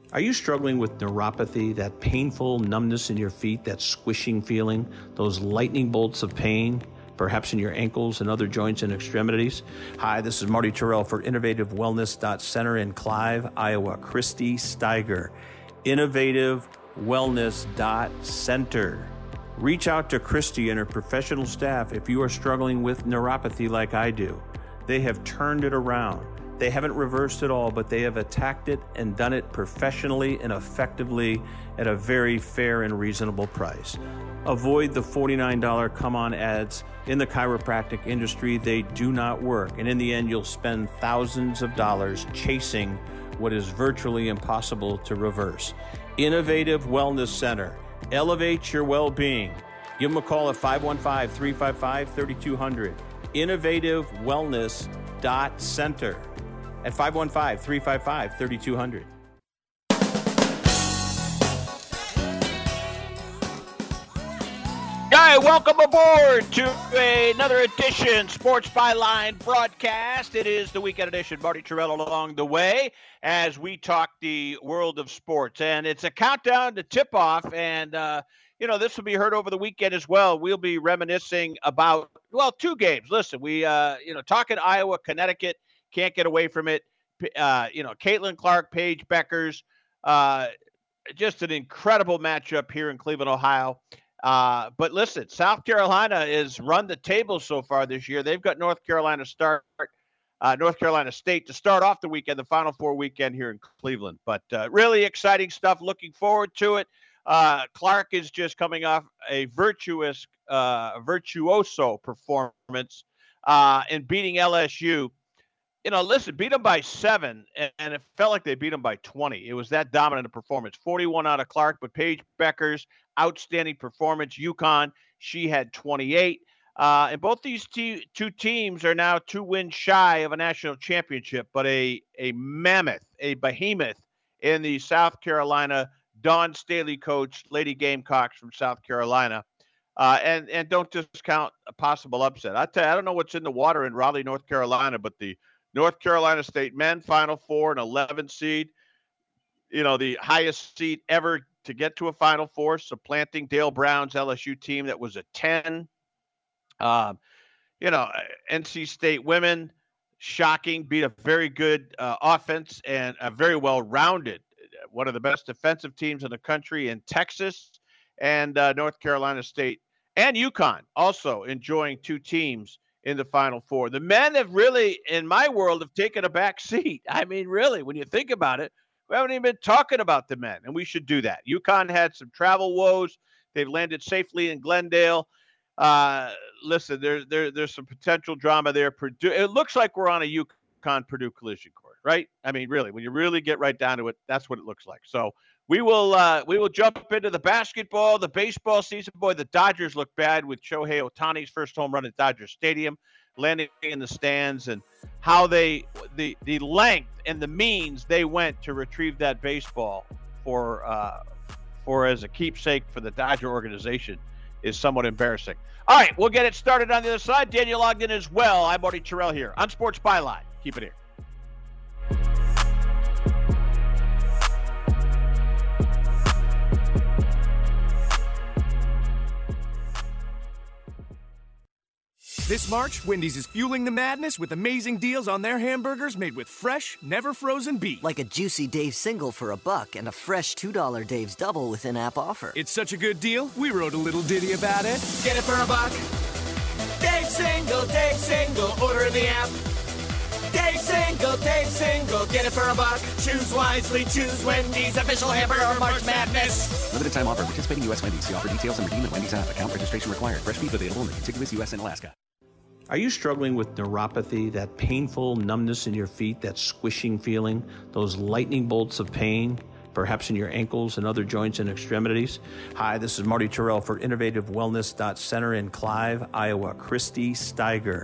Are you struggling with neuropathy, that painful numbness in your feet, that squishing feeling, those lightning bolts of pain, perhaps in your ankles and other joints and extremities? Hi, this is Marty Terrell for InnovativeWellness.Center in Clive, Iowa. Christy Steiger, InnovativeWellness.Center. Reach out to Christy and her professional staff if you are struggling with neuropathy like I do. They have turned it around. They haven't reversed it all, but they have attacked it and done it professionally and effectively at a very fair and reasonable price. Avoid the $49 come-on ads in the chiropractic industry. They do not work. And in the end, you'll spend thousands of dollars chasing what is virtually impossible to reverse. Innovative Wellness Center. Elevate your well-being. Give them a call at 515-355-3200. InnovativeWellness.Center at 515-355-3200. All right, welcome aboard to another edition Sports Byline broadcast. It is the weekend edition. Marty Terrell along the way as we talk the world of sports. And it's a countdown to tip-off, and this will be heard over the weekend as well. We'll be reminiscing about, two games. Listen, we, talking Iowa, Connecticut, can't get away from it. Caitlin Clark, Paige Beckers, just an incredible matchup here in Cleveland, Ohio. But listen, South Carolina has run the table so far this year. They've got North Carolina State to start off the weekend, the Final Four weekend here in Cleveland. But really exciting stuff. Looking forward to it. Clark is just coming off a virtuoso performance in beating LSU. Beat them by 7, and it felt like they beat them by 20. It was that dominant a performance. 41 out of Clark, but Paige Beckers, outstanding performance. UConn, she had 28. And both these two teams are now 2 wins shy of a national championship, but a mammoth, a behemoth in the South Carolina Dawn Staley coach, Lady Gamecocks from South Carolina. And don't discount a possible upset. I tell you, I don't know what's in the water in Raleigh, North Carolina, but the North Carolina State men Final Four, an 11 seed, the highest seed ever to get to a Final Four, supplanting Dale Brown's LSU team that was a 10. NC State women, shocking, beat a very good offense and a very well-rounded, one of the best defensive teams in the country in Texas, and North Carolina State and UConn also enjoying 2 teams in the Final Four. The men have really, in my world, have taken a back seat. I mean, really, when you think about it, we haven't even been talking about the men, and we should do that. UConn had some travel woes. They've landed safely in Glendale. Listen, there's some potential drama there. Purdue, it looks like we're on a UConn-Purdue collision course, right? I mean, really, when you really get right down to it, that's what it looks like. So we will jump into the basketball, the baseball season. Boy, the Dodgers look bad with Shohei Ohtani's first home run at Dodger Stadium, landing in the stands, and how the length and the means they went to retrieve that baseball for as a keepsake for the Dodger organization is somewhat embarrassing. All right, we'll get it started on the other side. Daniel Ogden as well. I'm Marty Terrell here on Sports Byline. Keep it here. This March, Wendy's is fueling the madness with amazing deals on their hamburgers made with fresh, never frozen beef. Like a juicy Dave's single for $1 and a fresh $2 Dave's double with in-app offer. It's such a good deal, we wrote a little ditty about it. Get it for $1. Dave's single, order in the app. Dave's single, get it for $1. Choose wisely, choose Wendy's, official hamburger March Madness. Limited time offer, participating U.S. Wendy's. See offer details and redeem at Wendy's app. Account registration required. Fresh beef available in the contiguous U.S. and Alaska. Are you struggling with neuropathy, that painful numbness in your feet, that squishing feeling, those lightning bolts of pain, perhaps in your ankles and other joints and extremities? Hi, this is Marty Terrell for InnovativeWellness.Center in Clive, Iowa. Christy Steiger,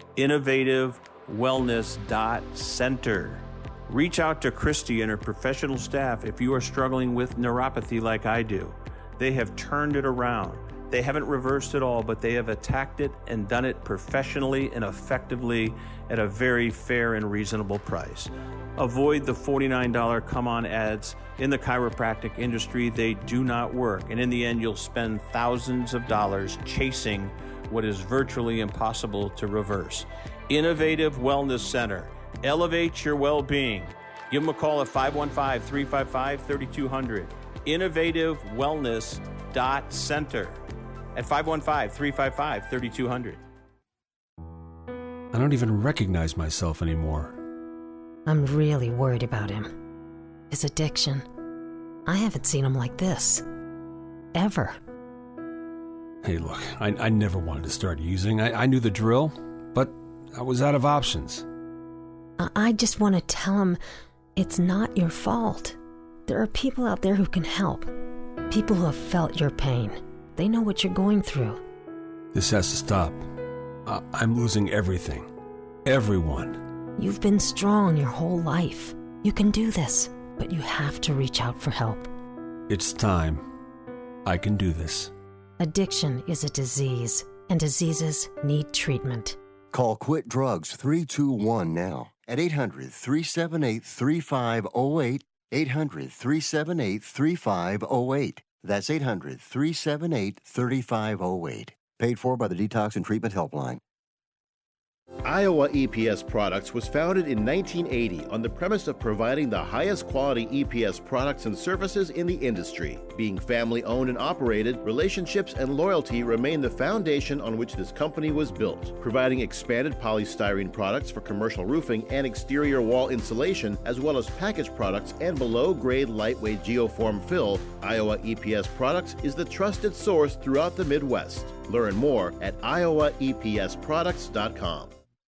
InnovativeWellness.Center. Reach out to Christy and her professional staff if you are struggling with neuropathy like I do. They have turned it around. They haven't reversed it all, but they have attacked it and done it professionally and effectively at a very fair and reasonable price. Avoid the $49 come-on ads in the chiropractic industry. They do not work. And in the end, you'll spend thousands of dollars chasing what is virtually impossible to reverse. Innovative Wellness Center. Elevate your well-being. Give them a call at 515-355-3200. InnovativeWellness.Center at 515-355-3200. I don't even recognize myself anymore. I'm really worried about him. His addiction. I haven't seen him like this. Ever. Hey, look, I never wanted to start using. I knew the drill, but I was out of options. I just want to tell him it's not your fault. There are people out there who can help. People who have felt your pain. They know what you're going through. This has to stop. I'm losing everything. Everyone. You've been strong your whole life. You can do this, but you have to reach out for help. It's time. I can do this. Addiction is a disease, and diseases need treatment. Call Quit Drugs 321 now at 800-378-3508, 800-378-3508. That's 800-378-3508. Paid for by the Detox and Treatment Helpline. Iowa EPS Products was founded in 1980 on the premise of providing the highest quality EPS products and services in the industry. Being family owned and operated, relationships and loyalty remain the foundation on which this company was built. Providing expanded polystyrene products for commercial roofing and exterior wall insulation, as well as packaged products and below-grade lightweight geoform fill, Iowa EPS Products is the trusted source throughout the Midwest. Learn more at iowaepsproducts.com.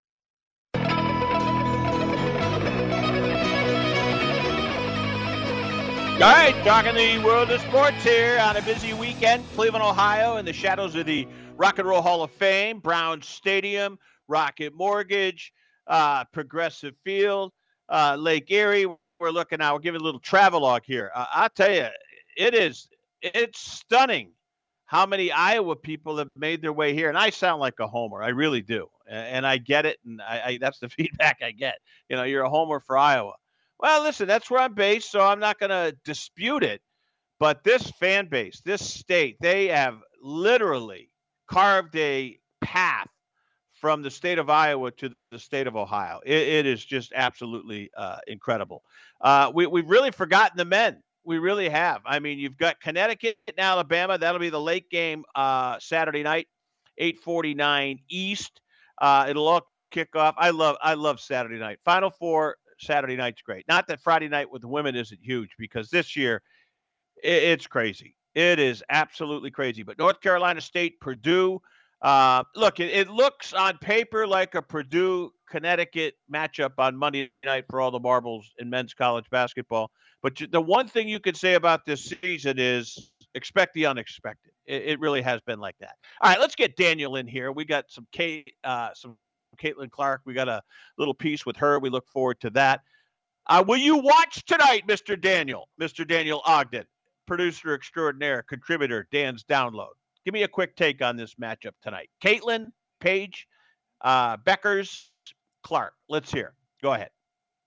All right, talking the world of sports here on a busy weekend. Cleveland, Ohio, in the shadows of the Rock and Roll Hall of Fame, Browns Stadium, Rocket Mortgage, Progressive Field, Lake Erie. We're looking now. We're giving a little travelogue here. I'll tell you, it's stunning how many Iowa people have made their way here. And I sound like a homer. I really do. And I get it. And I that's the feedback I get. You know, you're a homer for Iowa. Well, listen, that's where I'm based, so I'm not going to dispute it. But this fan base, this state, they have literally carved a path from the state of Iowa to the state of Ohio. It is just absolutely incredible. We've really forgotten the men. We really have. I mean, you've got Connecticut and Alabama. That'll be the late game Saturday night, 8:49 East. It'll all kick off. I love Saturday night. Final Four. Saturday night's great. Not that Friday night with the women isn't huge, because this year it's crazy. It is absolutely crazy. But North Carolina State, Purdue, look, it looks on paper like a Purdue-Connecticut matchup on Monday night for all the marbles in men's college basketball. But the one thing you could say about this season is expect the unexpected. It really has been like that. All right, let's get Daniel in here. We got some Caitlin Clark. We got a little piece with her. We look forward to that. Will you watch tonight, Mr. Daniel Ogden, producer extraordinaire, contributor, Dan's Download? Give me a quick take on this matchup tonight. Caitlin, Paige, Beckers, Clark. Let's hear. Go ahead.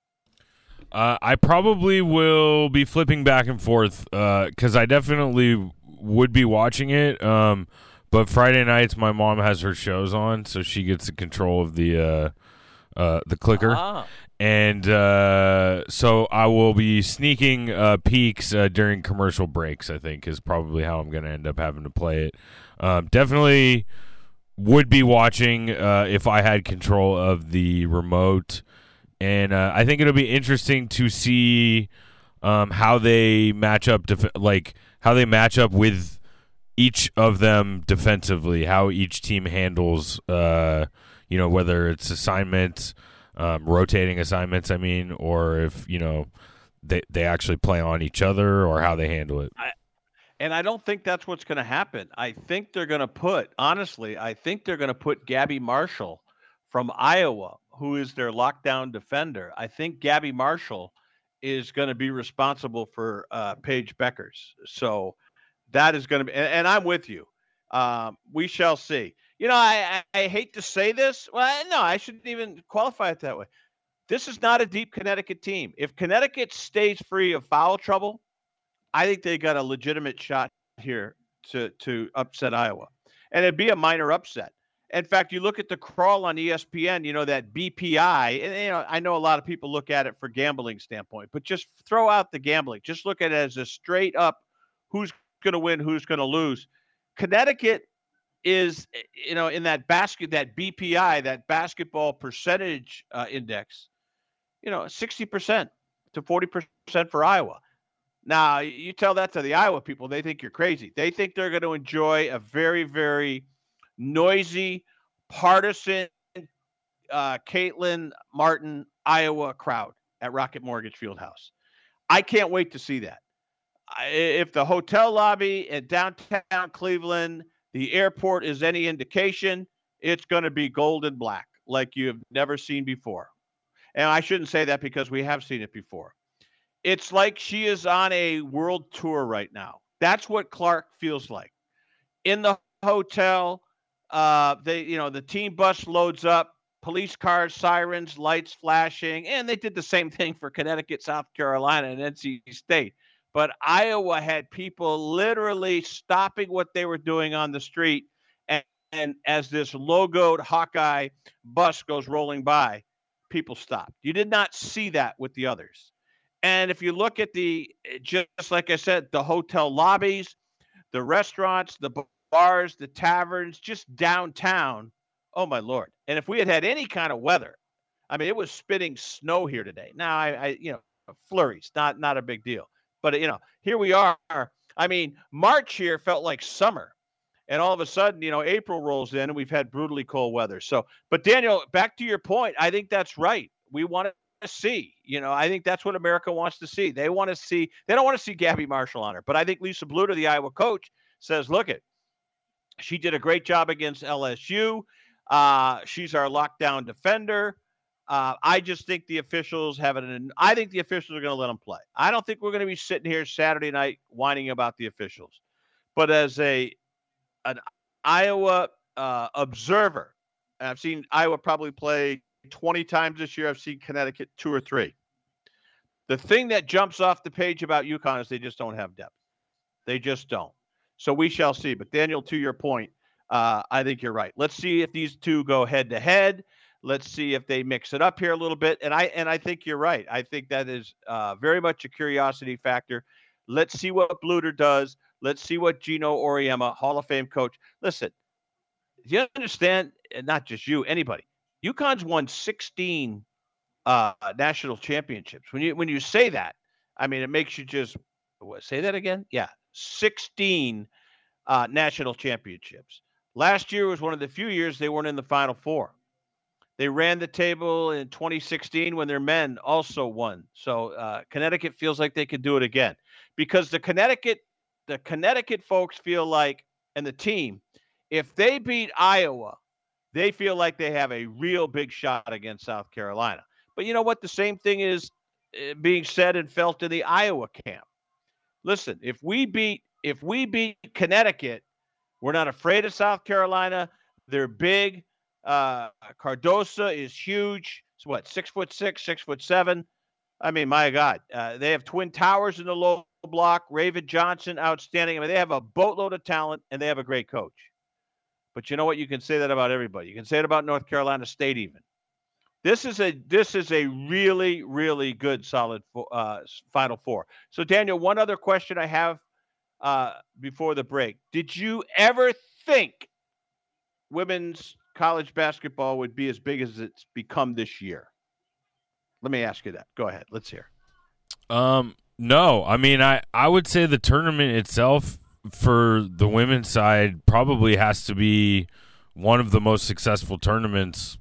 I probably will be flipping back and forth because I definitely would be watching it. But Friday nights, my mom has her shows on, so she gets the control of the clicker. And so I will be sneaking peeks during commercial breaks, I think, is probably how I'm going to end up having to play it. Definitely would be watching if I had control of the remote. And I think it'll be interesting to see how they match up, how they match up with each of them defensively, how each team handles, whether it's assignments, rotating assignments, or if, they actually play on each other, or how they handle it. And I don't think that's what's going to happen. I think they're going to put Gabby Marshall from Iowa, who is their lockdown defender. I think Gabby Marshall is going to be responsible for Paige Beckers. So that is going to be, and I'm with you. We shall see. You know, I hate to say this. Well, no, I shouldn't even qualify it that way. This is not a deep Connecticut team. If Connecticut stays free of foul trouble, I think they got a legitimate shot here to upset Iowa. And it'd be a minor upset. In fact, you look at the crawl on ESPN, you know, that BPI, and, you know, I know a lot of people look at it for gambling standpoint, but just throw out the gambling. Just look at it as a straight up who's going to win, who's going to lose. Connecticut is, you know, in that BPI, that basketball percentage index, you know, 60% to 40% for Iowa. Now, you tell that to the Iowa people, they think you're crazy. They think they're going to enjoy a very, very noisy, partisan Caitlin Martin, Iowa crowd at Rocket Mortgage Fieldhouse. I can't wait to see that. If the hotel lobby in downtown Cleveland, the airport is any indication, it's going to be gold and black like you have never seen before. And I shouldn't say that because we have seen it before. It's like she is on a world tour right now. That's what Clark feels like. In the hotel, the team bus loads up, police cars, sirens, lights flashing, and they did the same thing for Connecticut, South Carolina, and NC State. But Iowa had people literally stopping what they were doing on the street, and as this logoed Hawkeye bus goes rolling by, people stopped. You did not see that with the others. And if you look at just like I said, the hotel lobbies, the restaurants, the bars, the taverns, just downtown, oh my Lord. And if we had any kind of weather, I mean, it was spitting snow here today. Now, flurries, not a big deal. But, here we are. I mean, March here felt like summer. And all of a sudden, April rolls in and we've had brutally cold weather. So, but Daniel, back to your point, I think that's right. We want to see, I think that's what America wants to see. They don't want to see Gabby Marshall on her. But I think Lisa Bluter, the Iowa coach, says, look she did a great job against LSU. She's our lockdown defender. I just think the officials are going to let them play. I don't think we're going to be sitting here Saturday night whining about the officials. But as an Iowa observer, and I've seen Iowa probably play 20 times this year. I've seen Connecticut 2 or 3. The thing that jumps off the page about UConn is they just don't have depth. They just don't. So we shall see. But Daniel, to your point, I think you're right. Let's see if these two go head to head. Let's see if they mix it up here a little bit. And I think you're right. I think that is very much a curiosity factor. Let's see what Bluter does. Let's see what Gino Auriemma, Hall of Fame coach. Listen, do you understand? And not just you, anybody. UConn's won 16 national championships. When you say that, I mean, it makes you just say that again. Yeah, 16 national championships. Last year was one of the few years they weren't in the Final Four. They ran the table in 2016 when their men also won. So Connecticut feels like they could do it again because the Connecticut folks feel like, and the team, if they beat Iowa, they feel like they have a real big shot against South Carolina. But you know what? The same thing is being said and felt in the Iowa camp. Listen, if we beat Connecticut, we're not afraid of South Carolina. They're big. Cardosa is huge. It's 6'6", 6'7". I mean, my God, they have twin towers in the low block. Raven Johnson, outstanding. I mean, they have a boatload of talent and they have a great coach. But you know what? You can say that about everybody. You can say it about North Carolina State even. This is a really, really good, solid Final Four. So, Daniel, one other question I have before the break. Did you ever think women's college basketball would be as big as it's become this year? Let me ask you that. Go ahead. Let's hear. No. I mean, I would say the tournament itself for the women's side probably has to be one of the most successful tournaments,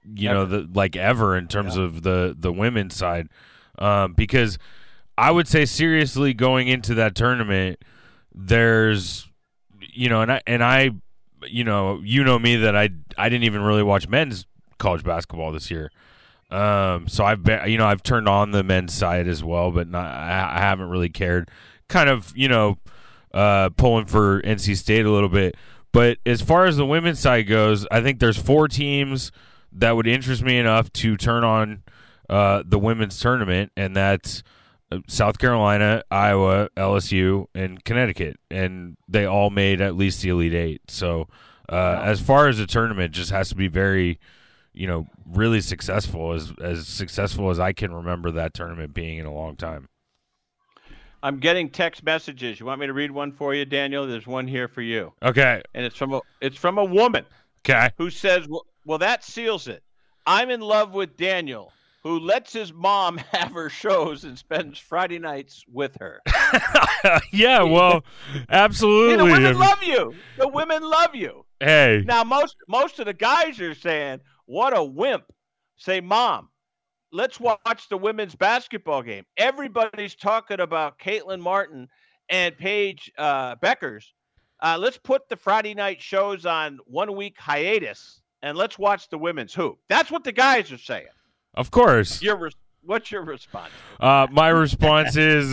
ever in terms of the women's side. Because I would say seriously going into that tournament, there's, and I you know me that I didn't even really watch men's college basketball this year. So I've turned on the men's side as well, but I haven't really cared. Kind of, pulling for NC State a little bit. But as far as the women's side goes, I think there's 4 teams that would interest me enough to turn on the women's tournament, and that's South Carolina, Iowa, LSU, and Connecticut, and they all made at least the Elite Eight. So as far as the tournament, just has to be very, really successful, as successful as I can remember that tournament being in a long time. I'm getting text messages. You want me to read one for you, Daniel? There's one here for you. Okay. And it's from a woman. Okay. Who says, well, that seals it. I'm in love with Daniel, who lets his mom have her shows and spends Friday nights with her. Yeah, well, absolutely. The women love you. The women love you. Hey. Now, most of the guys are saying, what a wimp. Say, Mom, let's watch the women's basketball game. Everybody's talking about Caitlin Martin and Paige Beckers. Let's put the Friday night shows on 1 week hiatus, and let's watch the women's hoop. That's what the guys are saying. Of course. What's your response? My response is,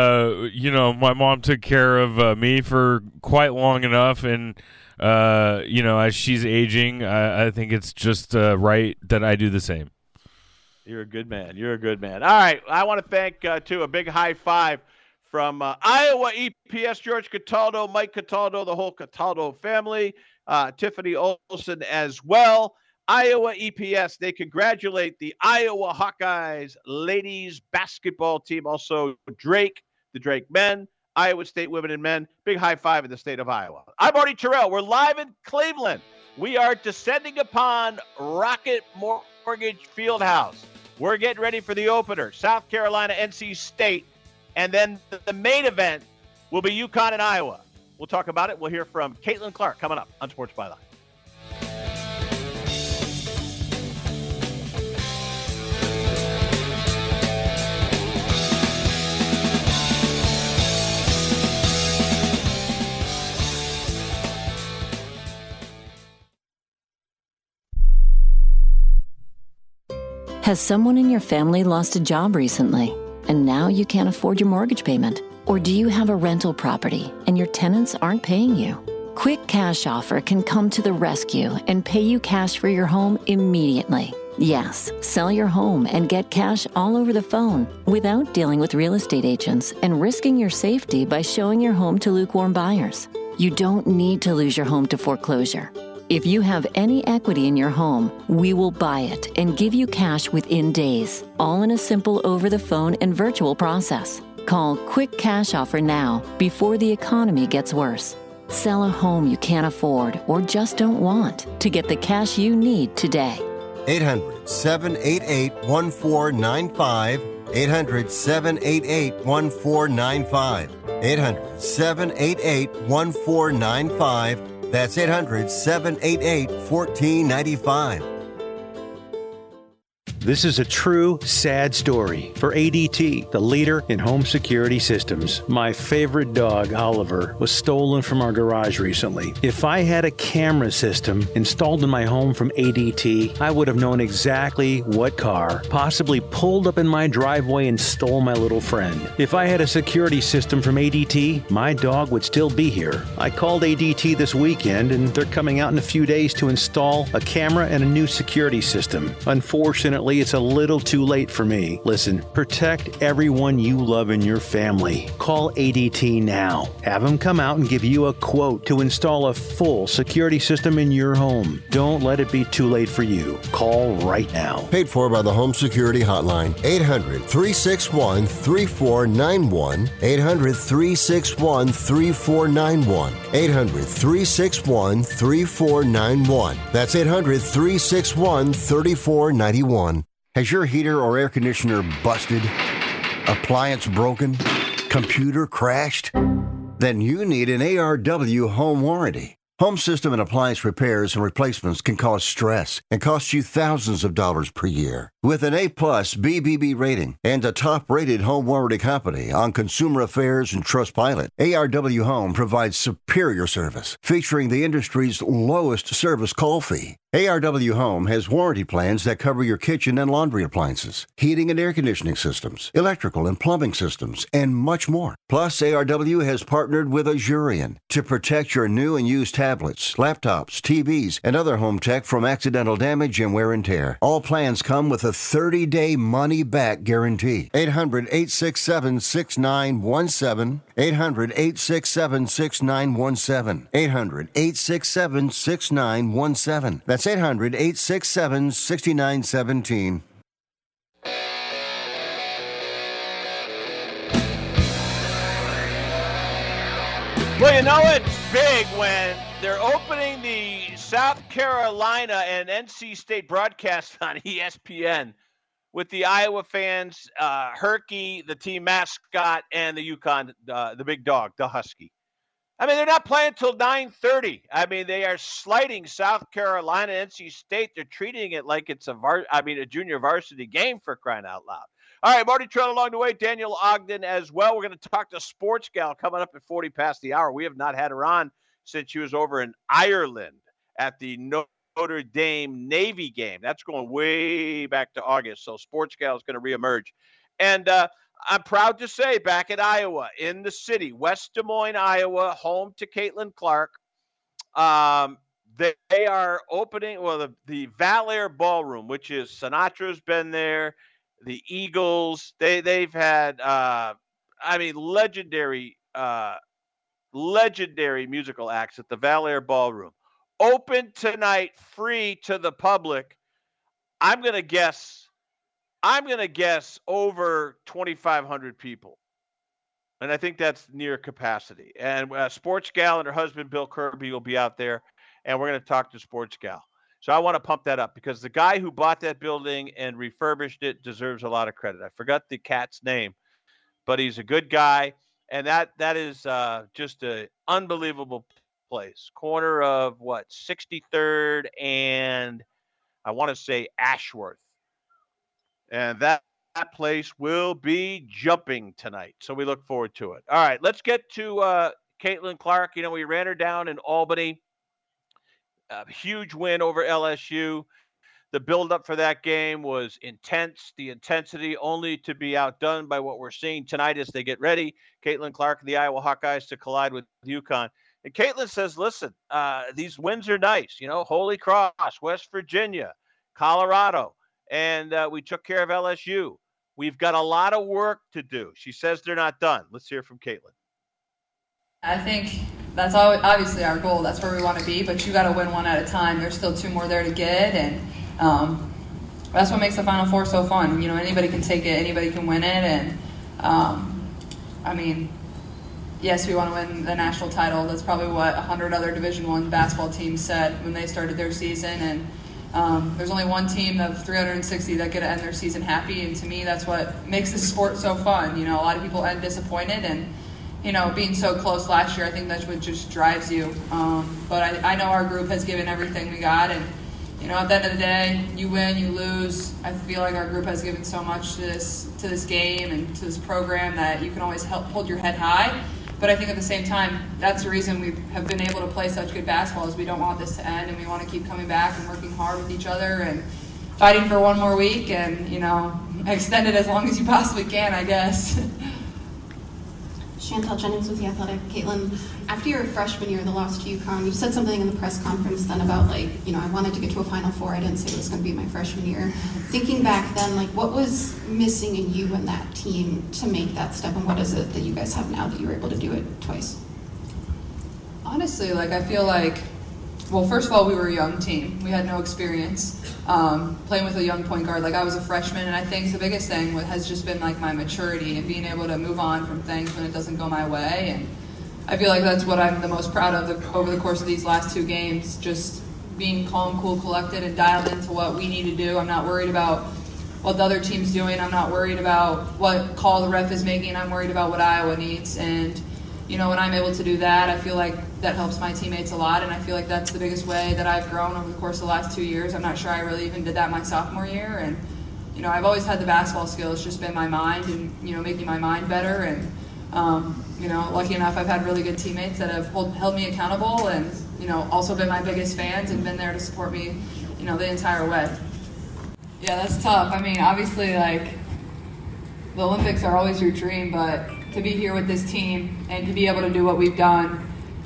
my mom took care of me for quite long enough, and, as she's aging, I think it's just right that I do the same. You're a good man. All right. I want to thank, too, a big high five from Iowa EPS, George Cataldo, Mike Cataldo, the whole Cataldo family, Tiffany Olson as well. Iowa EPS, they congratulate the Iowa Hawkeyes ladies basketball team. Also, Drake, the Drake men, Iowa State women and men. Big high five in the state of Iowa. I'm Artie Terrell. We're live in Cleveland. We are descending upon Rocket Mortgage Fieldhouse. We're getting ready for the opener, South Carolina, NC State. And then the main event will be UConn and Iowa. We'll talk about it. We'll hear from Caitlin Clark coming up on Sports Byline. Has someone in your family lost a job recently, and now you can't afford your mortgage payment? Or do you have a rental property and your tenants aren't paying you? Quick Cash Offer can come to the rescue and pay you cash for your home immediately. Yes, sell your home and get cash all over the phone without dealing with real estate agents and risking your safety by showing your home to lukewarm buyers. You don't need to lose your home to foreclosure. If you have any equity in your home, we will buy it and give you cash within days, all in a simple over-the-phone and virtual process. Call Quick Cash Offer now before the economy gets worse. Sell a home you can't afford or just don't want to get the cash you need today. 800-788-1495. 800-788-1495. 800-788-1495. That's 800-788-1495. This is a true, sad story for ADT, the leader in home security systems. My favorite dog, Oliver, was stolen from our garage recently. If I had a camera system installed in my home from ADT, I would have known exactly what car possibly pulled up in my driveway and stole my little friend. If I had a security system from ADT, my dog would still be here. I called ADT this weekend, and they're coming out in a few days to install a camera and a new security system. Unfortunately, it's a little too late for me. Listen, protect everyone you love in your family. Call ADT now. Have them come out and give you a quote to install a full security system in your home. Don't let it be too late for you. Call right now. Paid for by the Home Security Hotline. 800-361-3491. 800-361-3491. 800-361-3491. That's 800-361-3491. Has your heater or air conditioner busted? Appliance broken? Computer crashed? Then you need an ARW home warranty. Home system and appliance repairs and replacements can cause stress and cost you thousands of dollars per year. With an A-plus BBB rating and a top-rated home warranty company on Consumer Affairs and Trustpilot, ARW Home provides superior service, featuring the industry's lowest service call fee. ARW Home has warranty plans that cover your kitchen and laundry appliances, heating and air conditioning systems, electrical and plumbing systems, and much more. Plus, ARW has partnered with Azurion to protect your new and used tablets, laptops, TVs, and other home tech from accidental damage and wear and tear. All plans come with a 30-day money-back guarantee. 800-867-6917. 800-867-6917. 800-867-6917. That's 800-867-6917. Well, you know it's big when they're opening the South Carolina and NC State broadcast on ESPN with the Iowa fans, Herky, the team mascot, and the UConn, the big dog, the Husky. I mean, they're not playing until 9:30. I mean, they are slighting South Carolina, NC State. They're treating it like it's a junior varsity game, for crying out loud. All right, Marty Trell along the way, Daniel Ogden as well. We're going to talk to Sports Gal coming up at 40 past the hour. We have not had her on since she was over in Ireland at the Notre Dame Navy game. That's going way back to August, so Sports Gal is going to reemerge. And I'm proud to say, back at Iowa, in the city, West Des Moines, Iowa, home to Caitlin Clark, they are opening, the Valair Ballroom, which is Sinatra's been there, the Eagles, they've had, legendary musical acts at the Valair Ballroom. Open tonight, free to the public. I'm going to guess over 2,500 people. And I think that's near capacity. And Sports Gal and her husband, Bill Kirby, will be out there. And we're going to talk to Sports Gal. So I want to pump that up because the guy who bought that building and refurbished it deserves a lot of credit. I forgot the cat's name, but he's a good guy. And that is just an unbelievable place. Corner of 63rd and I want to say Ashworth. And that place will be jumping tonight. So we look forward to it. All right, let's get to Caitlin Clark. You know, we ran her down in Albany. A huge win over LSU. The buildup for that game was intense. The intensity only to be outdone by what we're seeing tonight as they get ready. Caitlin Clark and the Iowa Hawkeyes to collide with UConn. And Caitlin says, listen, these wins are nice. You know, Holy Cross, West Virginia, Colorado. And we took care of LSU. We've got a lot of work to do. She says they're not done. Let's hear from Caitlin. I think that's obviously our goal. That's where we want to be, but you got to win one at a time. There's still two more there to get, and that's what makes the Final Four so fun. You know, anybody can take it, anybody can win it, and yes, we want to win the national title. That's probably what 100 other Division I basketball teams said when they started their season, and there's only one team of 360 that get to end their season happy, and to me, that's what makes this sport so fun. You know, a lot of people end disappointed, and you know, being so close last year, I think that's what just drives you. But I know our group has given everything we got, and you know, at the end of the day, you win, you lose. I feel like our group has given so much to this game and to this program that you can always hold your head high. But I think at the same time, that's the reason we have been able to play such good basketball is we don't want this to end, and we want to keep coming back and working hard with each other and fighting for one more week and, you know, extend it as long as you possibly can, I guess. Chantel Jennings with The Athletic. Caitlin, after your freshman year, the loss to UConn, you said something in the press conference then about, like, you know, I wanted to get to a Final Four. I didn't say it was going to be my freshman year. Thinking back then, like, what was missing in you and that team to make that step, and what is it that you guys have now that you were able to do it twice? Honestly, like, I feel like, well, first of all, we were a young team. We had no experience playing with a young point guard. Like, I was a freshman, and I think the biggest thing has just been, like, my maturity and being able to move on from things when it doesn't go my way. And I feel like that's what I'm the most proud of over the course of these last two games, just being calm, cool, collected, and dialed into what we need to do. I'm not worried about what the other team's doing. I'm not worried about what call the ref is making. I'm worried about what Iowa needs. And you know, when I'm able to do that, I feel like that helps my teammates a lot, and I feel like that's the biggest way that I've grown over the course of the last 2 years. I'm not sure I really even did that my sophomore year, and you know, I've always had the basketball skill. It's just been my mind and, you know, making my mind better, and you know, lucky enough I've had really good teammates that have held me accountable and, you know, also been my biggest fans and been there to support me, you know, the entire way. Yeah, that's tough. I mean, obviously, like, the Olympics are always your dream, but to be here with this team and to be able to do what we've done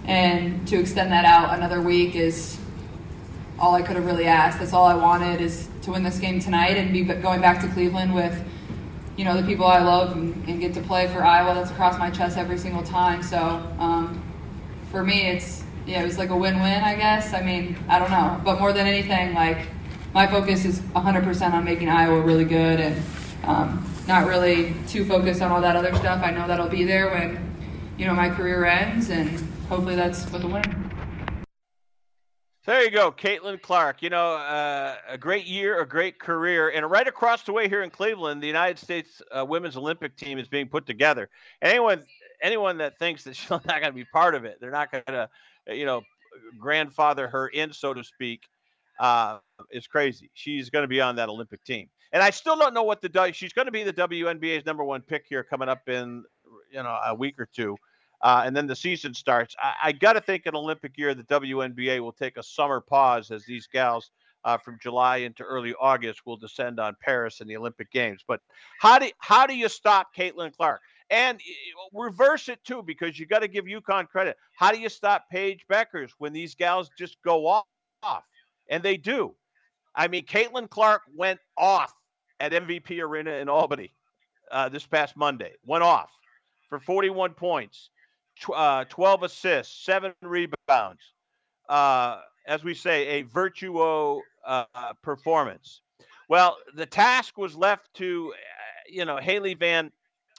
And to extend that out another week is all I could have really asked. That's all I wanted, is to win this game tonight and be going back to Cleveland with, you know, the people I love and get to play for Iowa. That's across my chest every single time. So for me, it was like a win-win, I guess. I mean, I don't know. But more than anything, like, my focus is 100% on making Iowa really good and not really too focused on all that other stuff. I know that'll be there when, you know, my career ends, and hopefully that's with a win. There you go, Caitlin Clark. You know, a great year, a great career. And right across the way here in Cleveland, the United States Women's Olympic team is being put together. And anyone that thinks that she's not going to be part of it, they're not going to, you know, grandfather her in, so to speak, is crazy. She's going to be on that Olympic team. And I still don't know she's going to be the WNBA's #1 pick here coming up in, you know, a week or two. And then the season starts. I got to think an Olympic year, the WNBA will take a summer pause as these gals from July into early August will descend on Paris in the Olympic Games. But how do you stop Caitlin Clark? And reverse it, too, because you got to give UConn credit. How do you stop Paige Beckers when these gals just go off? And they do. I mean, Caitlin Clark went off at MVP Arena in Albany this past Monday. Went off for 41 points. 12 assists, 7 rebounds. As we say, a virtuo performance. Well, the task was left to, you know, Haley Van.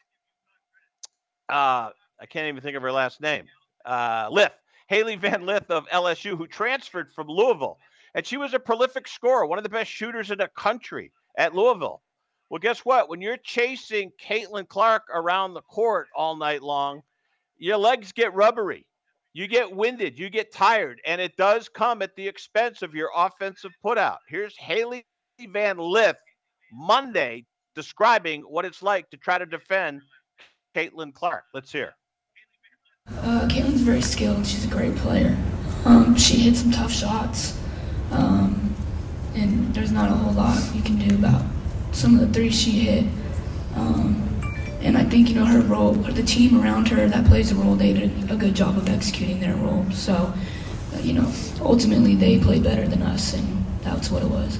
I can't even think of her last name. Lith. Haley Van Lith of LSU, who transferred from Louisville, and she was a prolific scorer, one of the best shooters in the country at Louisville. Well, guess what? When you're chasing Caitlin Clark around the court all night long, your legs get rubbery. You get winded. You get tired. And it does come at the expense of your offensive putout. Here's Haley Van Lith Monday describing what it's like to try to defend Caitlin Clark. Let's hear. Caitlin's very skilled. She's a great player. She hits some tough shots. And there's not a whole lot you can do about some of the threes she hit. And I think, you know, her role, the team around her that plays a role, they did a good job of executing their role. So, you know, ultimately they played better than us, and that's what it was.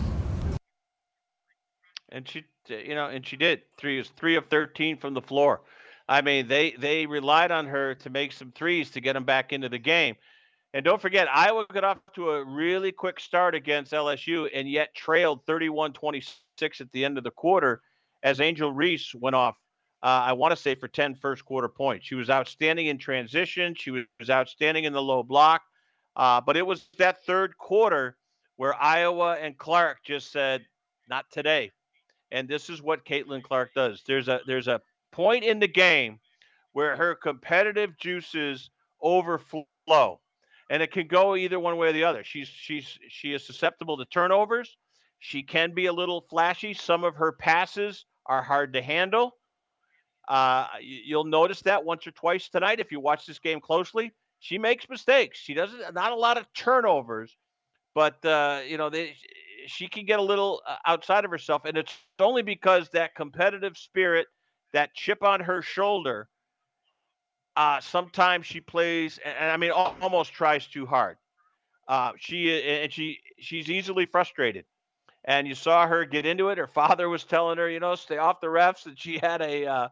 And she, you know, and she did. 3 of 13 from the floor. I mean, they relied on her to make some threes to get them back into the game. And don't forget, Iowa got off to a really quick start against LSU and yet trailed 31-26 at the end of the quarter as Angel Reese went off. I want to say for 10 first quarter points. She was outstanding in transition. She was outstanding in the low block. But it was that third quarter where Iowa and Clark just said, not today. And this is what Caitlin Clark does. There's a point in the game where her competitive juices overflow. And it can go either one way or the other. She is susceptible to turnovers. She can be a little flashy. Some of her passes are hard to handle. You'll notice that once or twice tonight if you watch this game closely. She makes mistakes. She doesn't, not a lot of turnovers, but you know, she can get a little outside of herself, and it's only because that competitive spirit, that chip on her shoulder. Sometimes she plays, and I mean, almost tries too hard. She's easily frustrated. And you saw her get into it. Her father was telling her, you know, stay off the refs. And she had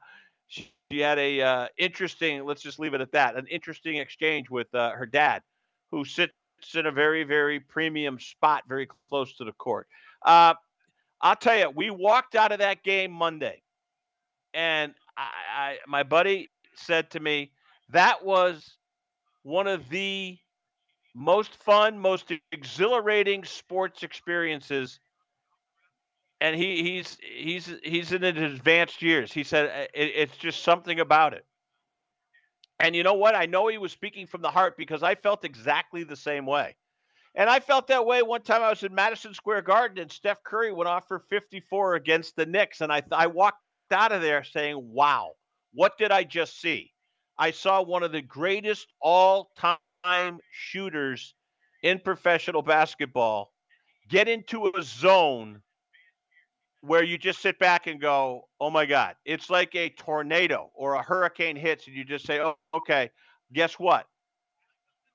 a interesting, let's just leave it at that, an interesting exchange with her dad, who sits in a very, very premium spot, very close to the court. I'll tell you, we walked out of that game Monday, and my buddy said to me, that was one of the most fun, most exhilarating sports experiences. And he's in his advanced years. He said it's just something about it. And you know what? I know he was speaking from the heart because I felt exactly the same way. And I felt that way one time I was in Madison Square Garden and Steph Curry went off for 54 against the Knicks. And I walked out of there saying, wow, what did I just see? I saw one of the greatest all-time shooters in professional basketball get into a zone where you just sit back and go, oh, my God. It's like a tornado or a hurricane hits, and you just say, oh, okay, guess what?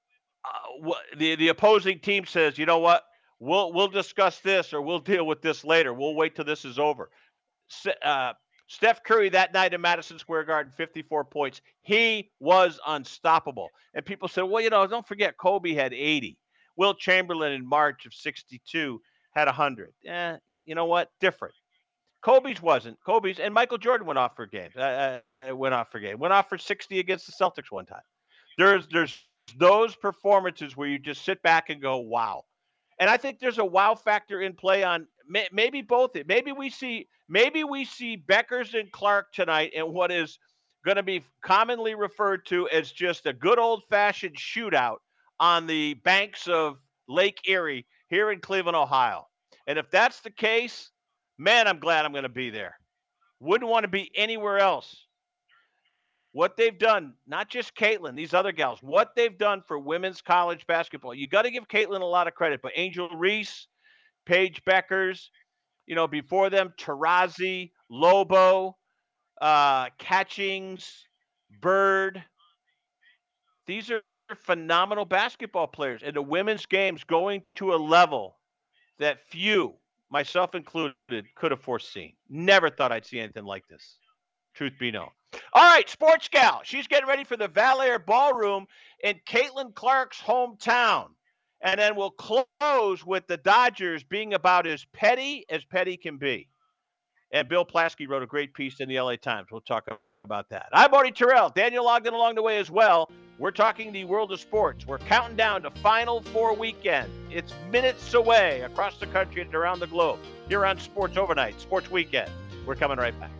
the opposing team says, you know what, we'll discuss this, or we'll deal with this later. We'll wait till this is over. Steph Curry that night in Madison Square Garden, 54 points. He was unstoppable. And people said, well, don't forget Kobe had 80. Will Chamberlain in March of 62 had 100. You know what? Different. Kobe's wasn't. Kobe's, and Michael Jordan went off for games. Went off for 60 against the Celtics one time. There's those performances where you just sit back and go, wow. And I think there's a wow factor in play on maybe both. Maybe we see Beckers and Clark tonight in what is going to be commonly referred to as just a good old-fashioned shootout on the banks of Lake Erie here in Cleveland, Ohio. And if that's the case, man, I'm glad I'm going to be there. Wouldn't want to be anywhere else. What they've done, not just Caitlin, these other gals, what they've done for women's college basketball. You got to give Caitlin a lot of credit, but Angel Reese, Paige Beckers, before them, Taurasi, Lobo, Catchings, Bird. These are phenomenal basketball players. And the women's game's going to a level that few, myself included, could have foreseen. Never thought I'd see anything like this. Truth be known. All right, Sports Gal. She's getting ready for the Valair Ballroom in Caitlin Clark's hometown. And then we'll close with the Dodgers being about as petty can be. And Bill Plaschke wrote a great piece in the LA Times. We'll talk about that. I'm Marty Terrell. Daniel Ogden along the way as well. We're talking the world of sports. We're counting down to Final Four weekend. It's minutes away across the country and around the globe. Here on Sports Overnight, Sports Weekend. We're coming right back.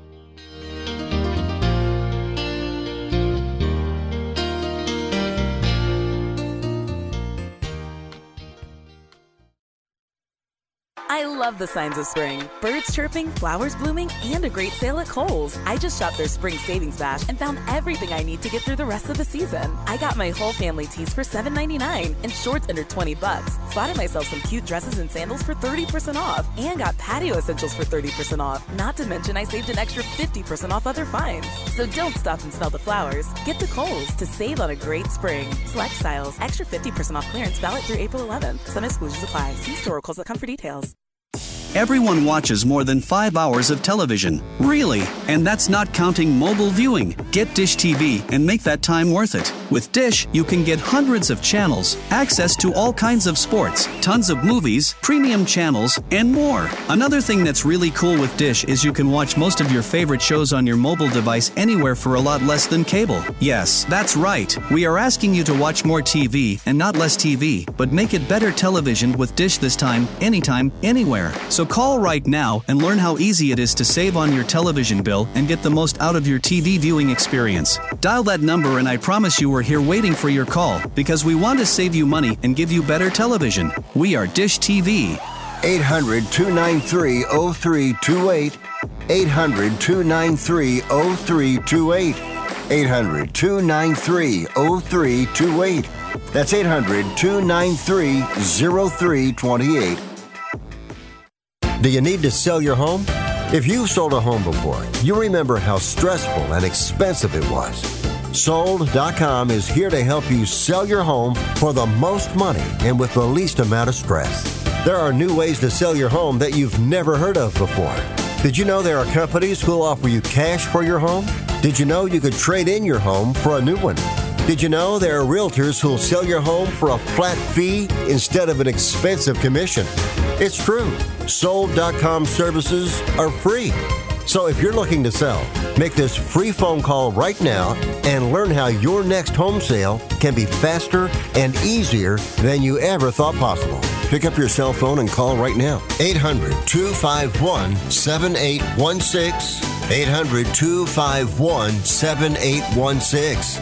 I love the signs of spring. Birds chirping, flowers blooming, and a great sale at Kohl's. I just shopped their spring savings bash and found everything I need to get through the rest of the season. I got my whole family tees for $7.99 and shorts under $20. Spotted myself some cute dresses and sandals for 30% off and got patio essentials for 30% off. Not to mention I saved an extra 50% off other finds. So don't stop and smell the flowers. Get to Kohl's to save on a great spring. Select styles, extra 50% off clearance valid through April 11th. Some exclusions apply. See store or Kohl's.com for details. Everyone watches more than 5 hours of television. Really? And that's not counting mobile viewing. Get Dish TV and make that time worth it. With Dish, you can get hundreds of channels, access to all kinds of sports, tons of movies, premium channels, and more. Another thing that's really cool with Dish is you can watch most of your favorite shows on your mobile device anywhere for a lot less than cable. Yes, that's right. We are asking you to watch more TV and not less TV, but make it better television with Dish this time, anytime, anywhere. So call right now and learn how easy it is to save on your television bill and get the most out of your TV viewing experience. Dial that number and I promise you we're here waiting for your call because we want to save you money and give you better television. We are Dish TV. 800-293-0328. 800-293-0328. 800-293-0328. That's 800-293-0328. Do you need to sell your home? If you've sold a home before, you remember how stressful and expensive it was. Sold.com is here to help you sell your home for the most money and with the least amount of stress. There are new ways to sell your home that you've never heard of before. Did you know there are companies who'll offer you cash for your home? Did you know you could trade in your home for a new one? Did you know there are realtors who'll sell your home for a flat fee instead of an expensive commission? It's true. Sold.com services are free. So if you're looking to sell, make this free phone call right now and learn how your next home sale can be faster and easier than you ever thought possible. Pick up your cell phone and call right now. 800-251-7816. 800-251-7816.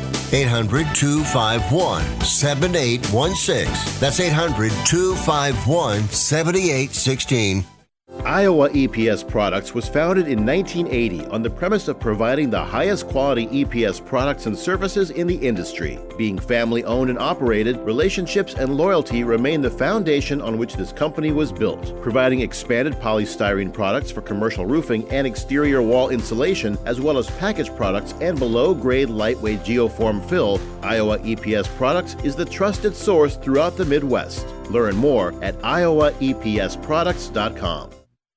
800-251-7816. That's 800-251-7816. Iowa EPS Products was founded in 1980 on the premise of providing the highest quality EPS products and services in the industry. Being family owned and operated, relationships and loyalty remain the foundation on which this company was built. Providing expanded polystyrene products for commercial roofing and exterior wall insulation, as well as packaged products and below-grade lightweight geoform fill, Iowa EPS Products is the trusted source throughout the Midwest. Learn more at iowaepsproducts.com.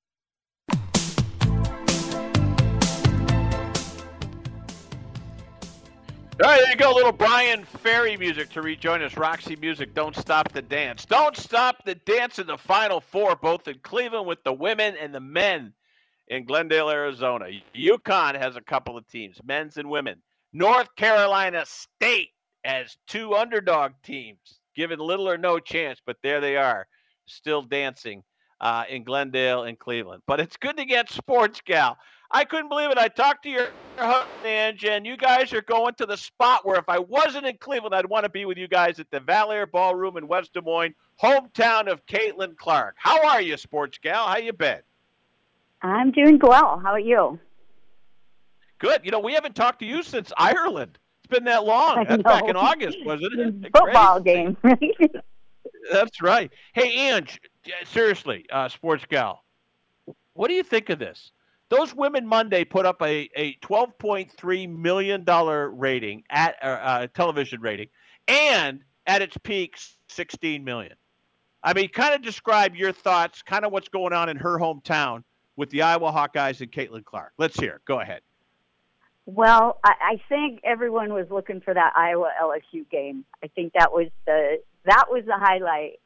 All right, there you go. A little Brian Ferry music to rejoin us. Roxy Music, Don't Stop the Dance. Don't stop the dance in the Final Four, both in Cleveland with the women and the men in Glendale, Arizona. UConn has a couple of teams, men's and women. North Carolina State has two underdog teams, given little or no chance, but there they are, still dancing in Glendale and Cleveland. But it's good to get sports, gal. I couldn't believe it. I talked to your husband, Ange, and you guys are going to the spot where if I wasn't in Cleveland, I'd want to be with you guys at the Valier Ballroom in West Des Moines, hometown of Caitlin Clark. How are you, sports gal? How you been? I'm doing well. How are you? Good. You know, we haven't talked to you since Ireland. It's been that long. That's back in August, wasn't it? Football game. That's right. Hey, Ange, seriously, sports gal, what do you think of this? Those women Monday put up a $12.3 million rating at television rating, and at its peak, $16 million. I mean, kind of describe your thoughts, kind of what's going on in her hometown with the Iowa Hawkeyes and Caitlin Clark. Let's hear it. Go ahead. Well, I think everyone was looking for that Iowa LSU game. I think that was the highlight.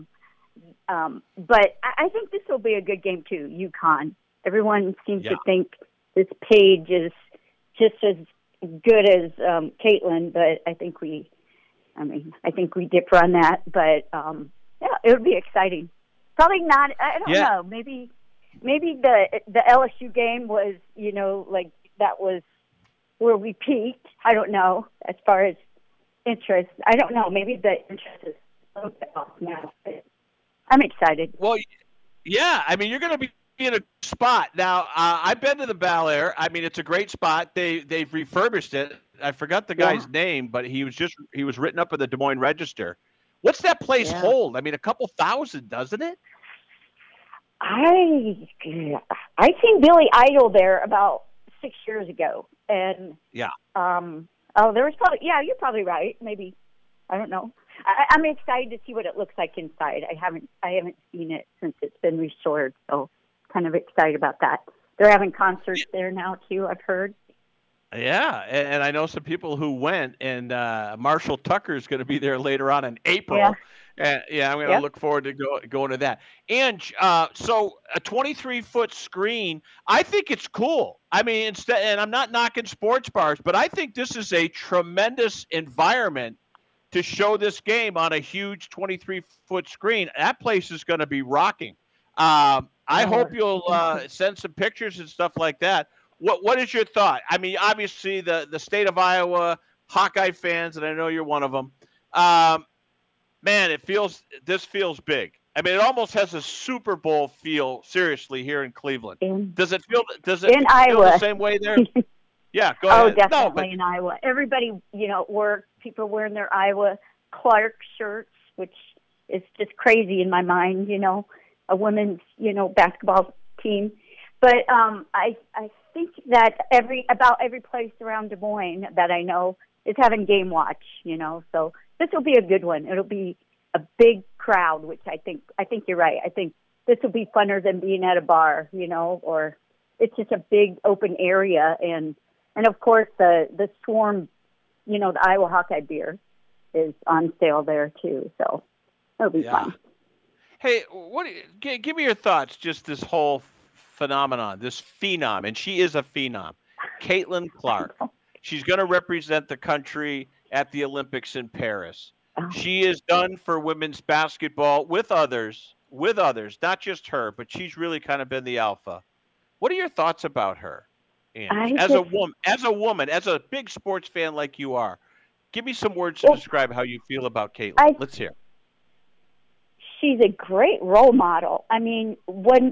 But I think this will be a good game too. UConn. Everyone seems to think this Paige is just as good as Caitlin, but I think we differ on that. But it would be exciting. Probably not. I don't know. Maybe the LSU game was, like that was where we peaked. I don't know as far as interest. I don't know. Maybe the interest is a little bit off now. But I'm excited. Well, yeah. I mean, you're going to be in a spot now. I've been to the Bel Air. I mean, it's a great spot. They've refurbished it. I forgot the guy's name, but he was written up in the Des Moines Register. What's that place hold? I mean, a couple thousand, doesn't it? I seen Billy Idol there about 6 years ago, and there was probably you're probably right. Maybe, I don't know. I'm excited to see what it looks like inside. I haven't seen it since it's been restored, so kind of excited about that. They're having concerts there now too, I've heard. Yeah, and I know some people who went, and Marshall Tucker is going to be there later on in April. I'm going to look forward to going to that. And so a 23-foot screen, I think it's cool. I mean, and I'm not knocking sports bars, but I think this is a tremendous environment to show this game on a huge 23-foot screen. That place is going to be rocking. I hope you'll send some pictures and stuff like that. What is your thought? I mean, obviously the state of Iowa, Hawkeye fans, and I know you're one of them. Man, this feels big. I mean, it almost has a Super Bowl feel. Seriously, here in Cleveland, does it feel Iowa the same way there? Yeah, go ahead. Oh, definitely in Iowa. Everybody, at work, people wearing their Iowa Clark shirts, which is just crazy in my mind. A women's, basketball team. But I think that about every place around Des Moines that I know is having Game Watch. So this will be a good one. It'll be a big crowd, which I think you're right. I think this will be funner than being at a bar, or it's just a big open area, and of course the Swarm, the Iowa Hawkeye beer is on sale there too. So it'll be fun. Hey, give me your thoughts? Just this whole phenomenon, this phenom, and she is a phenom, Caitlin Clark. She's going to represent the country at the Olympics in Paris. She is done for women's basketball with others, not just her, but she's really kind of been the alpha. What are your thoughts about her? As a woman, as a big sports fan like you are, give me some words to describe how you feel about Caitlin. Let's hear. She's a great role model. I mean, when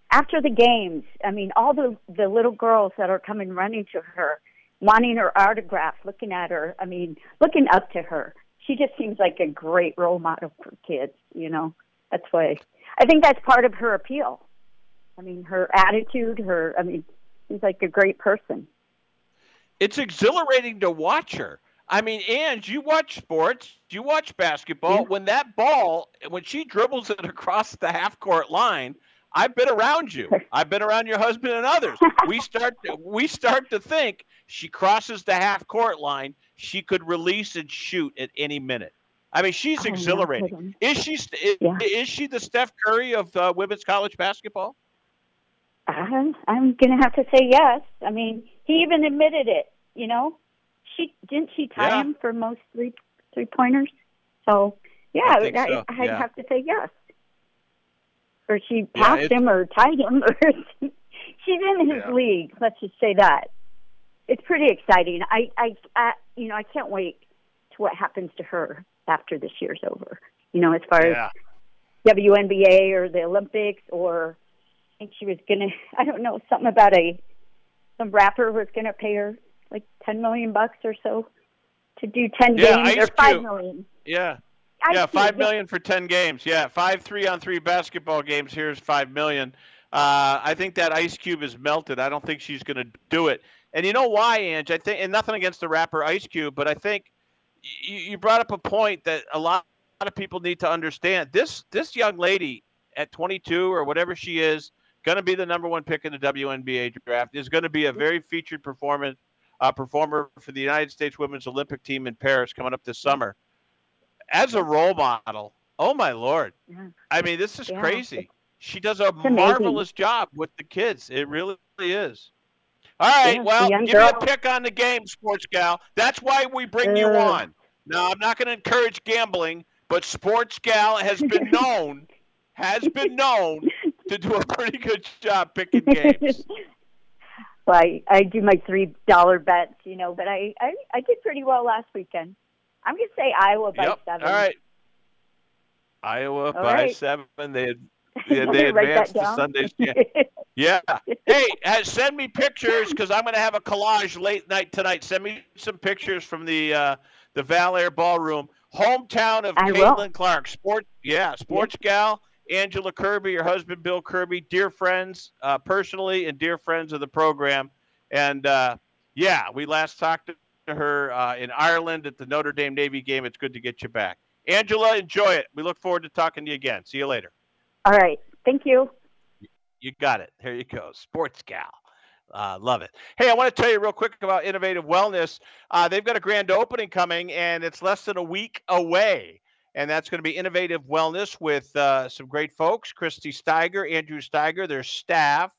after the games, I mean, all the little girls that are coming running to her, wanting her autograph, looking at her, I mean, looking up to her. She just seems like a great role model for kids, you know. That's why I think that's part of her appeal. I mean, her attitude, she's like a great person. It's exhilarating to watch her. I mean, Ange, you watch sports, you watch basketball. Yeah. When that ball, when she dribbles it across the half-court line, I've been around you. I've been around your husband and others. We start to think she crosses the half-court line, she could release and shoot at any minute. I mean, she's exhilarating. Is she the Steph Curry of women's college basketball? I'm going to have to say yes. I mean, he even admitted it, you know. She tie him for most three-pointers? So, I'd have to say yes. Or she passed him or tied him. Or she's in his league. Let's just say that. It's pretty exciting. I can't wait to what happens to her after this year's over. You know, as far as WNBA or the Olympics, or I think she was going to, I don't know, something about some rapper was going to pay her like $10 million or so to do 10 games, or $5 million. Yeah. $5 million for 10 games. Yeah, 5 3-on-3 basketball games. Here's $5 million. I think that Ice Cube is melted. I don't think she's going to do it. And you know why, Ange? I think, and nothing against the rapper Ice Cube, but I think you brought up a point that a lot of people need to understand. This young lady at 22 or whatever she is, going to be the number one pick in the WNBA draft, is going to be a very featured performer for the United States Women's Olympic team in Paris coming up this summer. As a role model, oh my Lord. Yeah. I mean, this is crazy. She does a marvelous job with the kids. It really is. All right, well, give me a pick on the game, Sports Gal. That's why we bring you on. Now, I'm not going to encourage gambling, but Sports Gal has been known to do a pretty good job picking games. Well, I do my $3 bets, you know, but I did pretty well last weekend. I'm going to say Iowa by 7. All right. Iowa by 7. They advanced to Sunday's game. Yeah. Hey, send me pictures because I'm going to have a collage late night tonight. Send me some pictures from the Val Air Ballroom, hometown of Caitlin Clark. Sports gal, Angela Kirby, your husband Bill Kirby, dear friends personally and dear friends of the program. And we last talked to her in Ireland at the Notre Dame Navy game. It's good to get you back. Angela, enjoy it. We look forward to talking to you again. See you later. All right. Thank you. You got it. There you go. Sports gal. Love it. Hey, I want to tell you real quick about Innovative Wellness. They've got a grand opening coming, and it's less than a week away. And that's going to be Innovative Wellness with some great folks, Christy Steiger, Andrew Steiger, their staff.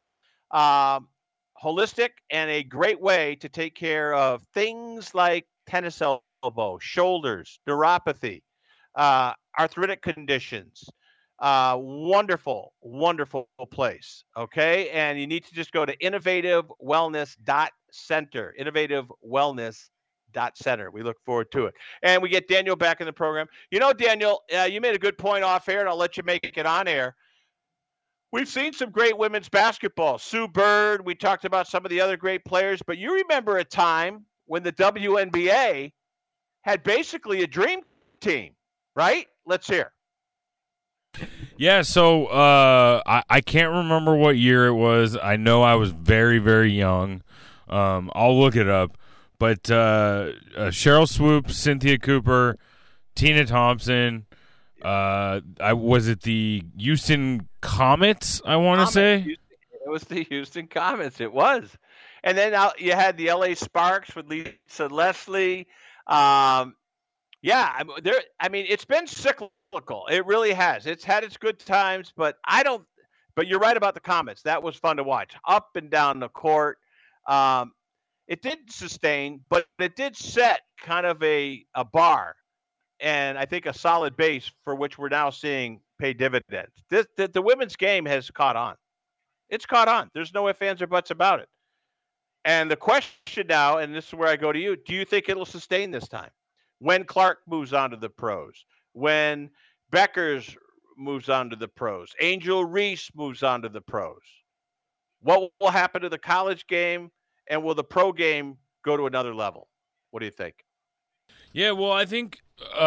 Holistic and a great way to take care of things like tennis elbow, shoulders, neuropathy, arthritic conditions. Wonderful, wonderful place. Okay. And you need to just go to innovativewellness.center, innovativewellness.center. We look forward to it. And we get Daniel back in the program. You know, Daniel, you made a good point off air, and I'll let you make it on air. We've seen some great women's basketball. Sue Bird, we talked about some of the other great players, but you remember a time when the WNBA had basically a dream team, right? Let's hear. Yeah, so I can't remember what year it was. I know I was very, very young. I'll look it up. But Cheryl Swoop, Cynthia Cooper, Tina Thompson, was it the Houston Comets, I want to say? It was the Houston Comets. It was. And then you had the LA Sparks with Lisa Leslie. It's been cyclical. It really has. It's had its good times, but you're right about the Comets. That was fun to watch. Up and down the court. It didn't sustain, but it did set kind of a bar and I think a solid base for which we're now seeing pay dividends. The women's game has caught on. It's caught on. There's no ifs, ands, or buts about it. And the question now, and this is where I go to you, do you think it'll sustain this time? When Clark moves on to the pros, when Beckers moves on to the pros. Angel Reese moves on to the pros. What will happen to the college game, and will the pro game go to another level? What do you think? Yeah, well, I think,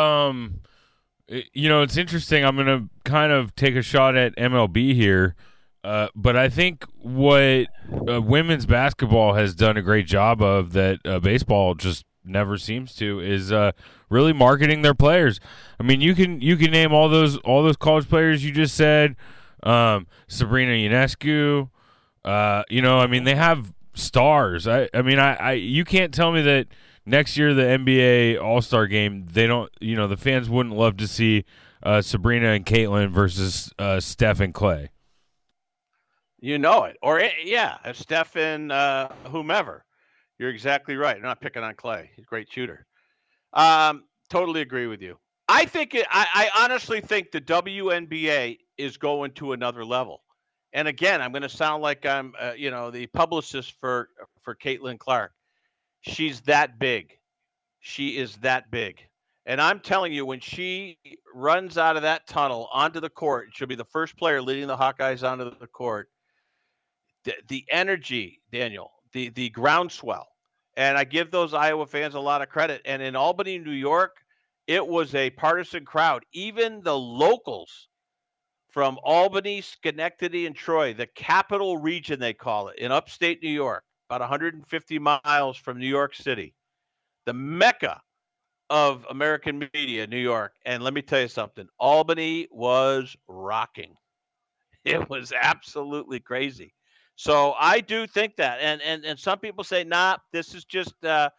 it's interesting. I'm going to kind of take a shot at MLB here, but I think what women's basketball has done a great job of that baseball just never seems to is really marketing their players. I mean, you can name all those college players you just said, Sabrina Ionescu. They have stars. I you can't tell me that next year the NBA All-Star game, they don't, the fans wouldn't love to see Sabrina and Caitlin versus Steph and Clay. You know it. Or, Steph and whomever. You're exactly right. I'm not picking on Clay. He's a great shooter. Totally agree with you. I honestly think the WNBA is going to another level. And again, I'm going to sound like I'm, the publicist for Caitlin Clark. She's that big. She is that big. And I'm telling you, when she runs out of that tunnel onto the court, she'll be the first player leading the Hawkeyes onto the court. The energy, Daniel, the groundswell. And I give those Iowa fans a lot of credit. And in Albany, New York, it was a partisan crowd. Even the locals from Albany, Schenectady, and Troy, the capital region, they call it, in upstate New York, about 150 miles from New York City, the mecca of American media, New York. And let me tell you something, Albany was rocking. It was absolutely crazy. So I do think that, and some people say, nah, this is just an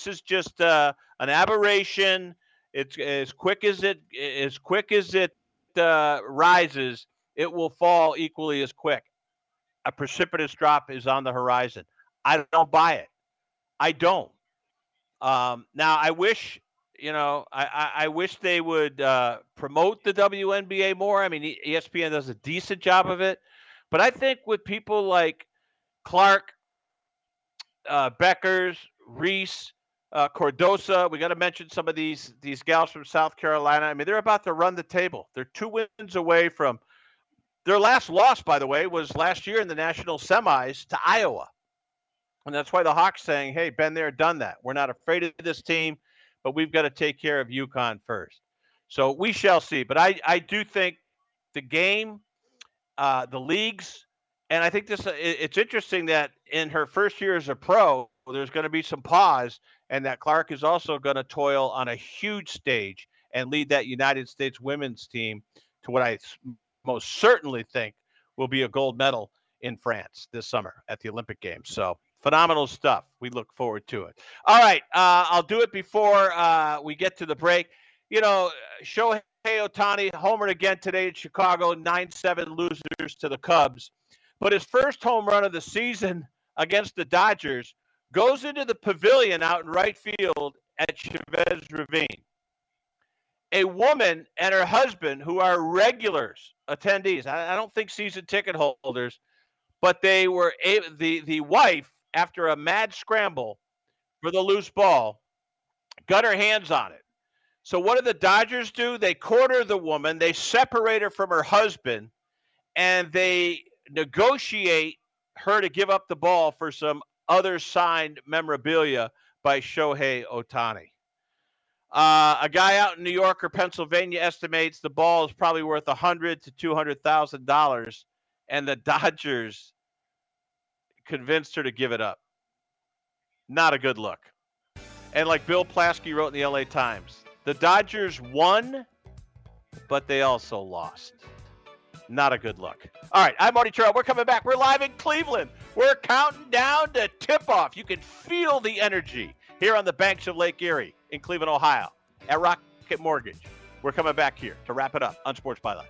aberration. It's as quick as it rises, it will fall equally as quick. A precipitous drop is on the horizon. I don't buy it. I don't. Now I wish, I wish they would promote the WNBA more. I mean, ESPN does a decent job of it. But I think with people like Clark, Beckers, Reese, Cordosa, we got to mention some of these gals from South Carolina. I mean, they're about to run the table. They're 2 wins away from their last loss, by the way, was last year in the national semis to Iowa. And that's why the Hawks saying, hey, been there, done that. We're not afraid of this team, but we've got to take care of UConn first. So we shall see. But I do think the game, the leagues, and I think it's interesting that in her first year as a pro, there's going to be some pause, and that Clark is also going to toil on a huge stage and lead that United States women's team to what I most certainly think will be a gold medal in France this summer at the Olympic Games. So phenomenal stuff. We look forward to it. All right. I'll do it before we get to the break. Shohei Ohtani homered again today in Chicago, 9-7 losers to the Cubs. But his first home run of the season against the Dodgers goes into the pavilion out in right field at Chavez Ravine. A woman and her husband, who are regulars, attendees, I don't think season ticket holders, but they were the wife, after a mad scramble for the loose ball, got her hands on it. So what do the Dodgers do? They corner the woman, they separate her from her husband, and they negotiate her to give up the ball for some other signed memorabilia by Shohei Ohtani. A guy out in New York or Pennsylvania estimates the ball is probably worth $100,000 to $200,000, and the Dodgers convinced her to give it up. Not a good look. And like Bill Plaschke wrote in the LA Times, the Dodgers won, but they also lost. Not a good look. All right, I'm Marty Terrell. We're coming back. We're live in Cleveland. We're counting down to tip-off. You can feel the energy here on the banks of Lake Erie in Cleveland, Ohio, at Rocket Mortgage. We're coming back here to wrap it up on Sports Byline.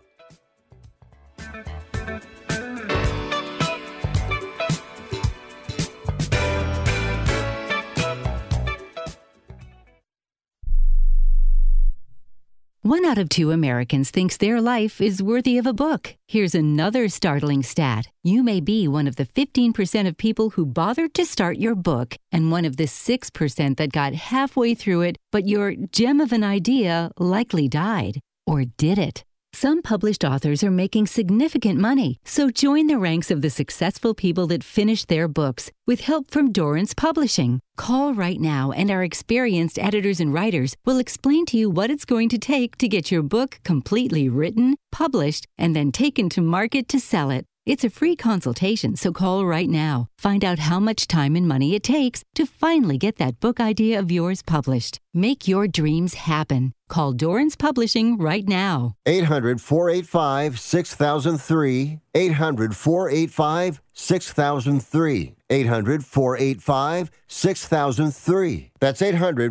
One out of 2 Americans thinks their life is worthy of a book. Here's another startling stat. You may be one of the 15% of people who bothered to start your book, and one of the 6% that got halfway through it, but your gem of an idea likely died. Or did it? Some published authors are making significant money, so join the ranks of the successful people that finish their books with help from Dorrance Publishing. Call right now and our experienced editors and writers will explain to you what it's going to take to get your book completely written, published, and then taken to market to sell it. It's a free consultation, so call right now. Find out how much time and money it takes to finally get that book idea of yours published. Make your dreams happen. Call Dorrance Publishing right now. 800-485-6003. 800-485-6003. 800-485-6003. That's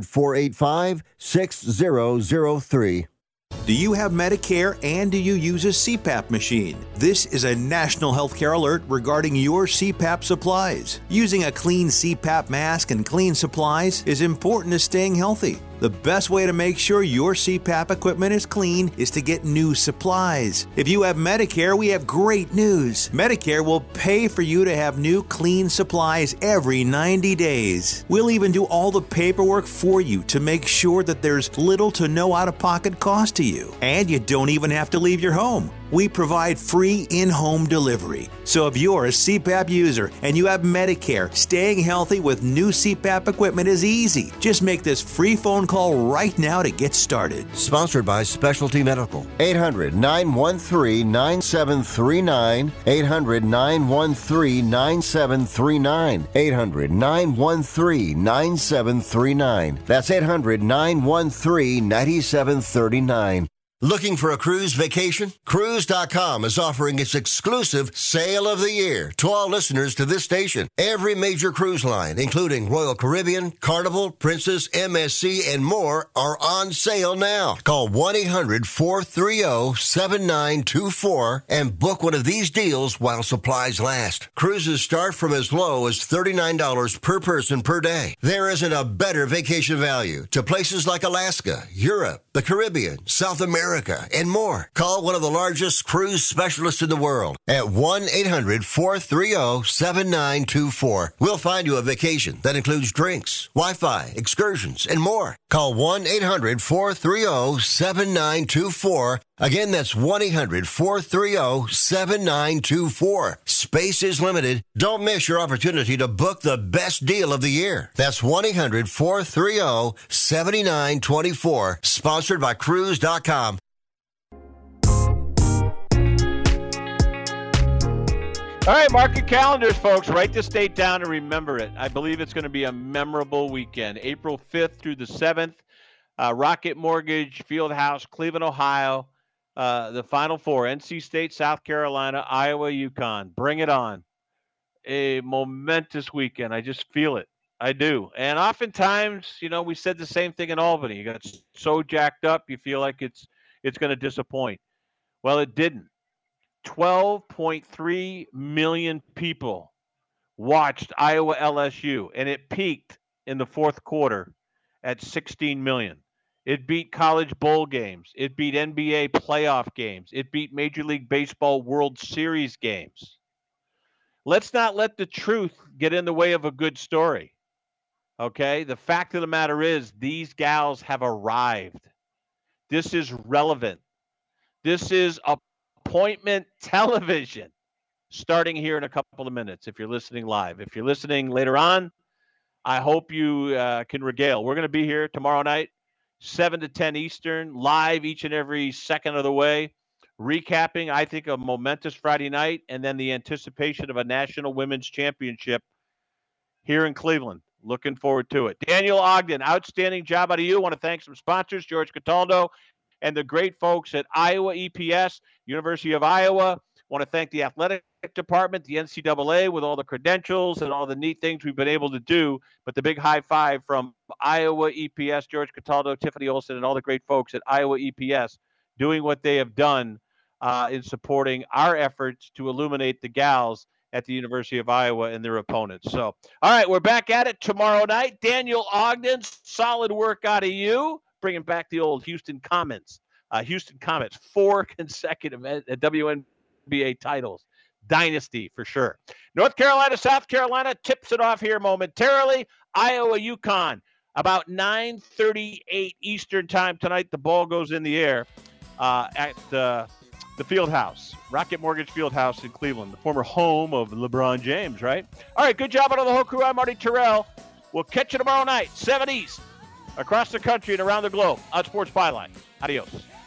800-485-6003. Do you have Medicare and do you use a CPAP machine? This is a national healthcare alert regarding your CPAP supplies. Using a clean CPAP mask and clean supplies is important to staying healthy. The best way to make sure your CPAP equipment is clean is to get new supplies. If you have Medicare, we have great news. Medicare will pay for you to have new clean supplies every 90 days. We'll even do all the paperwork for you to make sure that there's little to no out-of-pocket cost to you. And you don't even have to leave your home. We provide free in-home delivery. So if you're a CPAP user and you have Medicare, staying healthy with new CPAP equipment is easy. Just make this free phone call right now to get started. Sponsored by Specialty Medical. 800-913-9739. 800-913-9739. 800-913-9739. That's 800-913-9739. Looking for a cruise vacation? Cruise.com is offering its exclusive Sale of the Year to all listeners to this station. Every major cruise line, including Royal Caribbean, Carnival, Princess, MSC, and more, are on sale now. Call 1-800-430-7924 and book one of these deals while supplies last. Cruises start from as low as $39 per person per day. There isn't a better vacation value to places like Alaska, Europe, the Caribbean, South America, and more. Call one of the largest cruise specialists in the world at 1-800-430-7924. We'll find you a vacation that includes drinks, Wi-Fi, excursions, and more. Call 1-800-430-7924. Again, that's 1-800-430-7924. Space is limited. Don't miss your opportunity to book the best deal of the year. That's 1-800-430-7924. Sponsored by Cruise.com. All right, mark your calendars, folks. Write this date down and remember it. I believe it's going to be a memorable weekend. April 5th through the 7th, Rocket Mortgage Fieldhouse, Cleveland, Ohio. The Final Four, NC State, South Carolina, Iowa, UConn. Bring it on. A momentous weekend. I just feel it. I do. And oftentimes, you know, we said the same thing in Albany. You got so jacked up, you feel like it's going to disappoint. Well, it didn't. 12.3 million people watched Iowa LSU, and it peaked in the fourth quarter at 16 million. It beat college bowl games. It beat NBA playoff games. It beat Major League Baseball World Series games. Let's not let the truth get in the way of a good story. Okay? The fact of the matter is these gals have arrived. This is relevant. This is appointment television starting here in a couple of minutes if you're listening live. If you're listening later on, I hope you can regale. We're going to be here tomorrow night, 7 to 10 Eastern, live each and every second of the way, recapping, I think, a momentous Friday night and then the anticipation of a national women's championship here in Cleveland. Looking forward to it. Daniel Ogden, outstanding job out of you. I want to thank some sponsors, George Cataldo and the great folks at Iowa EPS, University of Iowa. I want to thank the athletic department, the NCAA, with all the credentials and all the neat things we've been able to do. But the big high five from Iowa EPS, George Cataldo, Tiffany Olson, and all the great folks at Iowa EPS doing what they have done in supporting our efforts to illuminate the gals at the University of Iowa and their opponents. So, all right, we're back at it tomorrow night. Daniel Ogden, solid work out of you, bringing back the old Houston Comets. Houston Comets, 4 consecutive WNBA titles. Dynasty for sure. North Carolina, South Carolina tips it off here momentarily. Iowa, UConn, about 9:38 Eastern time tonight. The ball goes in the air. at the Field House, Rocket Mortgage Field House in Cleveland, the former home of LeBron James, right? All right, good job out of the whole crew. I'm Marty Terrell. We'll catch you tomorrow night, 7 East, across the country and around the globe on Sports Byline. Adios.